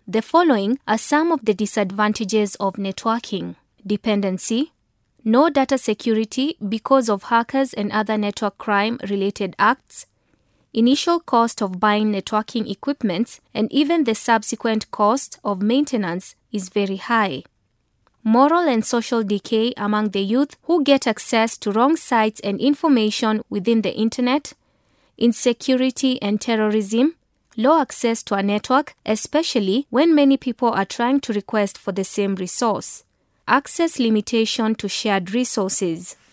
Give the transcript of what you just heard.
The following are some of the disadvantages of networking. Dependency. No data security because of hackers and other network crime-related acts. Initial cost of buying networking equipment and even the subsequent cost of maintenance is very high. Moral and social decay among the youth who get access to wrong sites and information within the internet. Insecurity and terrorism. Low access to a network, especially when many people are trying to request for the same resource. Access limitation to shared resources.